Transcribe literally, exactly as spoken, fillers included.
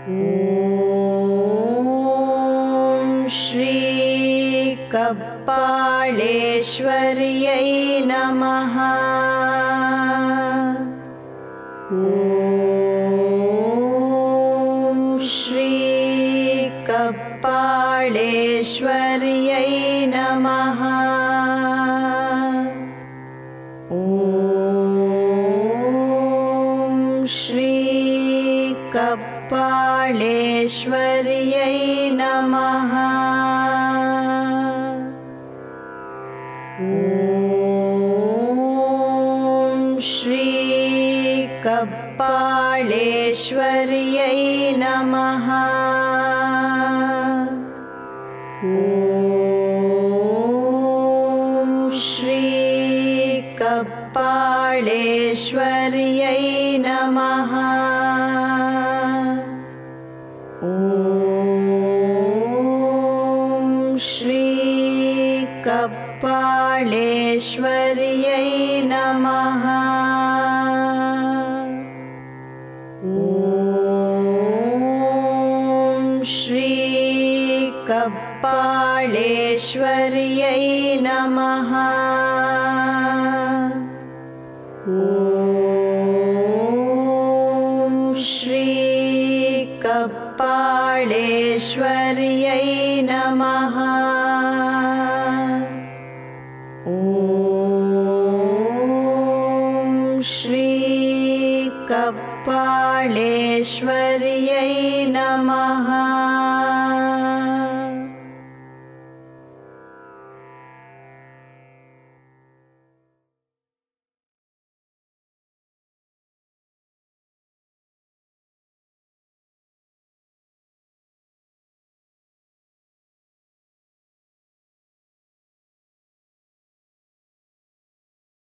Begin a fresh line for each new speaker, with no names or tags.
ॐ श्री कपालेश्वर्यै नमः। ॐ श्री कपालेश्वर्यै नमः। ॐ श्री कपालेश्वर्यै नमः। ॐ श्री कपालेश्वर्यै नमः। ॐ श्री कपालेश्वर्यै नमः। ॐ श्री कपालेश्वर्यै नमः। ॐ श्री कपालेश्वर्यै नमः। ॐ श्री कपालेश्वर्यै नमः। ॐ श्री कपालेश्वर्यै नमः।